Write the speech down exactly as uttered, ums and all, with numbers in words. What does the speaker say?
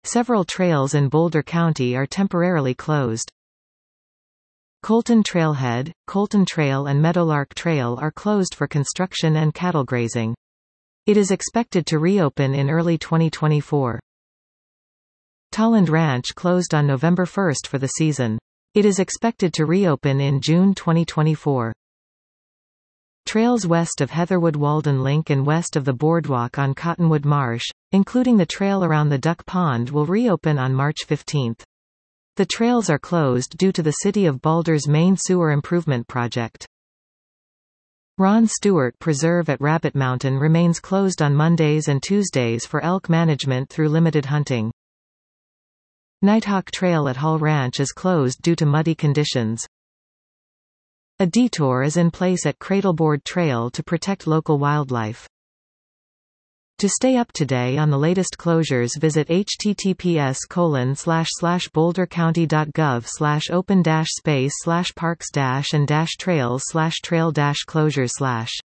Several trails in Boulder County are temporarily closed. Colton Trailhead, Colton Trail and Meadowlark Trail are closed for construction and cattle grazing. It is expected to reopen in early twenty twenty-four. Tolland Ranch closed on November first for the season. It is expected to reopen in June twenty twenty-four. Trails west of Heatherwood Walden Link and west of the boardwalk on Cottonwood Marsh, including the trail around the Duck Pond, will reopen on March fifteenth. The trails are closed due to the City of Boulder's main sewer improvement project. Ron Stewart Preserve at Rabbit Mountain remains closed on Mondays and Tuesdays for elk management through limited hunting. Nighthawk Trail at Hull Ranch is closed due to muddy conditions. A detour is in place at Cradleboard Trail to protect local wildlife. To stay up to date on the latest closures, visit https colon slash slash bouldercounty.gov slash open dash space slash parks dash and dash trails slash trail dash closures slash